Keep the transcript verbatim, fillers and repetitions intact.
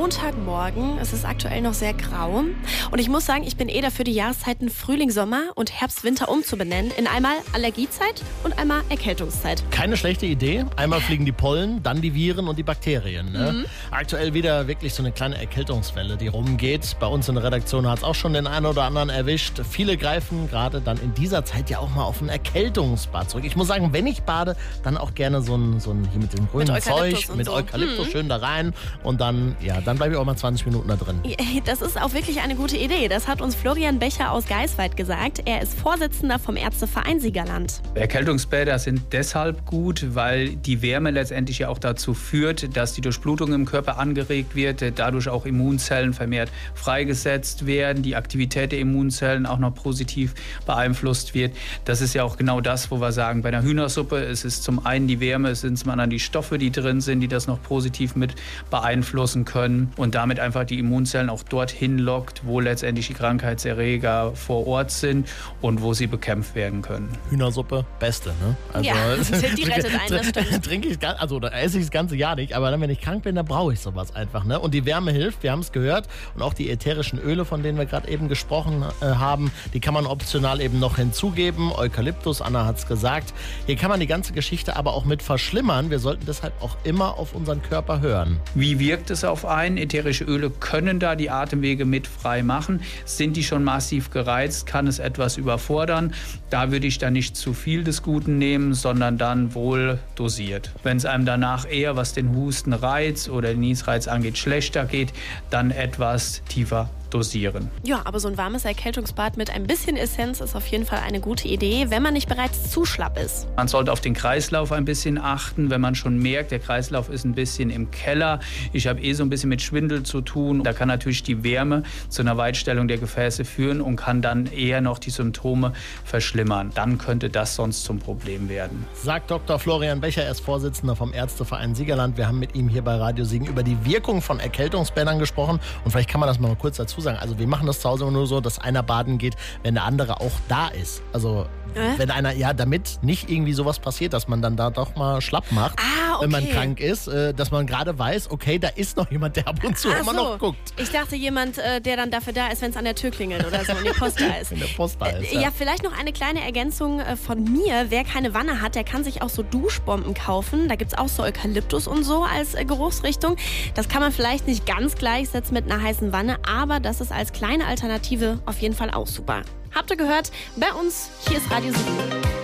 Montagmorgen. Es ist aktuell noch sehr grau. Und ich muss sagen, ich bin eh dafür, die Jahreszeiten Frühling, Sommer und Herbst, Winter umzubenennen. In einmal Allergiezeit und einmal Erkältungszeit. Keine schlechte Idee. Einmal fliegen die Pollen, dann die Viren und die Bakterien. Ne? Mhm. Aktuell wieder wirklich so eine kleine Erkältungswelle, die rumgeht. Bei uns in der Redaktion hat es auch schon den einen oder anderen erwischt. Viele greifen gerade dann in dieser Zeit ja auch mal auf ein Erkältungsbad zurück. Ich muss sagen, wenn ich bade, dann auch gerne so ein, so ein hier mit dem grünen mit Zeug, mit so. Eukalyptus mhm. schön da rein und dann, ja, dann bleibe ich auch mal zwanzig Minuten da drin. Das ist auch wirklich eine gute Idee. Das hat uns Florian Becher aus Geisweit gesagt. Er ist Vorsitzender vom Ärzteverein Siegerland. Erkältungsbäder sind deshalb gut, weil die Wärme letztendlich ja auch dazu führt, dass die Durchblutung im Körper angeregt wird, dadurch auch Immunzellen vermehrt freigesetzt werden, die Aktivität der Immunzellen auch noch positiv beeinflusst wird. Das ist ja auch genau das, wo wir sagen, bei einer Hühnersuppe, es ist zum einen die Wärme, es sind zum anderen die Stoffe, die drin sind, die das noch positiv mit beeinflussen können und damit einfach die Immunzellen auch dorthin lockt, wo letztendlich die Krankheitserreger vor Ort sind und wo sie bekämpft werden können. Hühnersuppe, beste, ne? Also, ja, die rettet einen, das stimmt. Trinke ich, also da esse ich das ganze Jahr nicht, aber dann, wenn ich krank bin, dann brauche ich sowas einfach, ne? Und die Wärme hilft, wir haben es gehört, und auch die ätherischen Öle, von denen wir gerade eben gesprochen äh, haben, die kann man optional eben noch hinzugeben. Eukalyptus, Anna hat es gesagt. Hier kann man die ganze Geschichte aber auch mit verschlimmern. Wir sollten deshalb auch immer auf unseren Körper hören. Wie wirkt es auf einen? Ätherische Öle können da die Atemwege mit frei machen. Sind die schon massiv gereizt, kann es etwas überfordern. Da würde ich dann nicht zu viel des Guten nehmen, sondern dann wohl dosiert. Wenn es einem danach eher, was den Hustenreiz oder den Niesreiz angeht, schlechter geht, dann etwas tiefer dosieren. Ja, aber so ein warmes Erkältungsbad mit ein bisschen Essenz ist auf jeden Fall eine gute Idee, wenn man nicht bereits zu schlapp ist. Man sollte auf den Kreislauf ein bisschen achten, wenn man schon merkt, der Kreislauf ist ein bisschen im Keller. Ich habe eh so ein bisschen mit Schwindel zu tun. Da kann natürlich die Wärme zu einer Weitstellung der Gefäße führen und kann dann eher noch die Symptome verschlimmern. Dann könnte das sonst zum Problem werden. Sagt Doktor Florian Becher, er ist Vorsitzender vom Ärzteverein Siegerland. Wir haben mit ihm hier bei Radio Siegen über die Wirkung von Erkältungsbädern gesprochen. Und vielleicht kann man das mal kurz dazu sagen. Also wir machen das zu Hause immer nur so, dass einer baden geht, wenn der andere auch da ist. Also äh? wenn einer, ja, damit nicht irgendwie sowas passiert, dass man dann da doch mal schlapp macht, ah, okay. wenn man krank ist, äh, dass man gerade weiß, okay, da ist noch jemand, der ab und zu Ach immer so. noch guckt. Ich dachte jemand, äh, der dann dafür da ist, wenn es an der Tür klingelt oder so und die Post da ist. Wenn der Post da ist, äh, ja. ja, vielleicht noch eine kleine Ergänzung äh, von mir. Wer keine Wanne hat, der kann sich auch so Duschbomben kaufen. Da gibt es auch so Eukalyptus und so als äh, Geruchsrichtung. Das kann man vielleicht nicht ganz gleichsetzen mit einer heißen Wanne, aber das ist als kleine Alternative auf jeden Fall auch super. Habt ihr gehört? Bei uns, hier ist Radio Siegen.